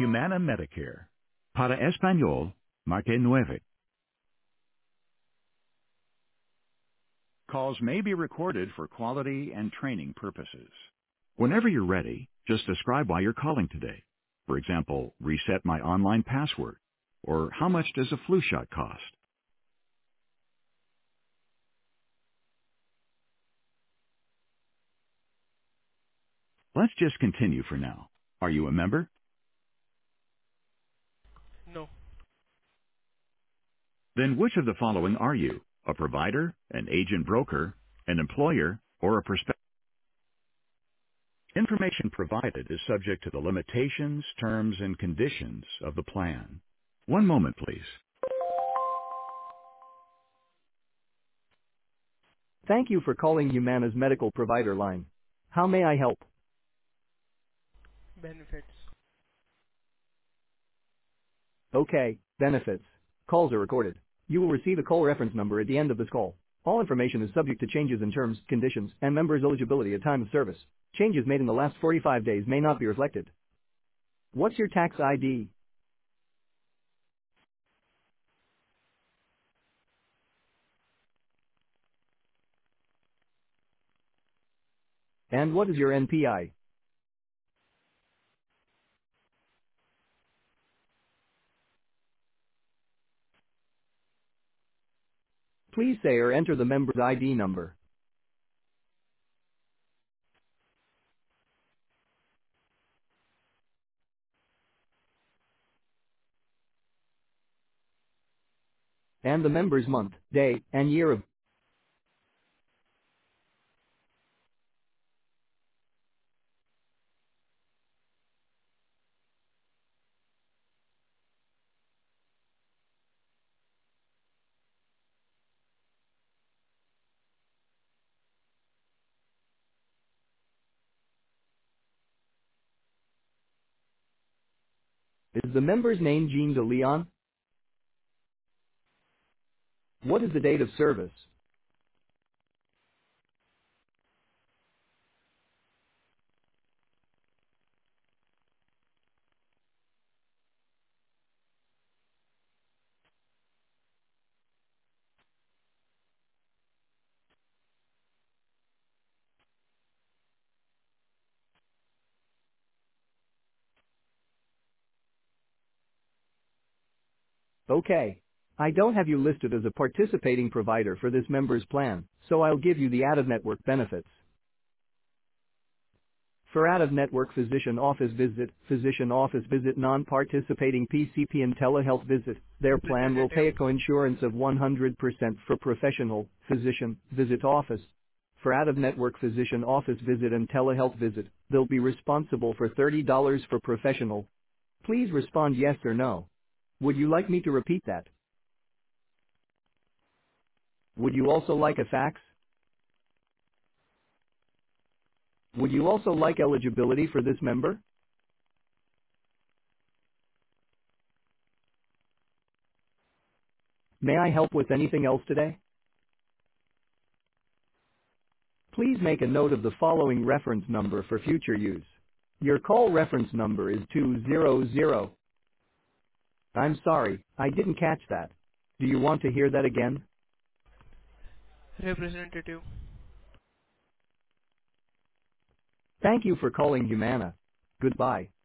Humana Medicare. Para Español, marque nueve. Calls may be recorded for quality and training purposes. Whenever you're ready, just describe why you're calling today. For example, reset my online password, or how much does a flu shot cost? Let's just continue for now. Are you a member? No. Then which of the following are you? A provider, an agent broker, an employer, or a prospective? Information provided is subject to the limitations, terms, and conditions of the plan. One moment, please. Thank you for calling Humana's medical provider line. How may I help? Benefits. Okay, benefits. Calls are recorded. You will receive a call reference number at the end of this call. All information is subject to changes in terms, conditions, and members' eligibility at time of service. Changes made in the last 45 days may not be reflected. What's your tax ID? And what is your NPI? Please say or enter the member's ID number. And the member's month, day, and year of. Is the member's name Jean de Leon? What is the date of service? Okay. I don't have you listed as a participating provider for this member's plan, so I'll give you the out-of-network benefits. For out-of-network physician office visit, non-participating PCP and telehealth visit, their plan will pay Representative. a coinsurance of 100% for professional physician visit office. For out-of-network physician office visit and telehealth visit, they'll be responsible for $30 for professional. Please respond yes or no. Would you like me to repeat that? Would you also like a fax? Would you also like eligibility for this member? May I help with anything else today? Please make a note of the following reference number for future use. Your call reference number is 200. I'm sorry, I didn't catch that. Do you want to hear that again? Representative. Thank you for calling Humana. Goodbye.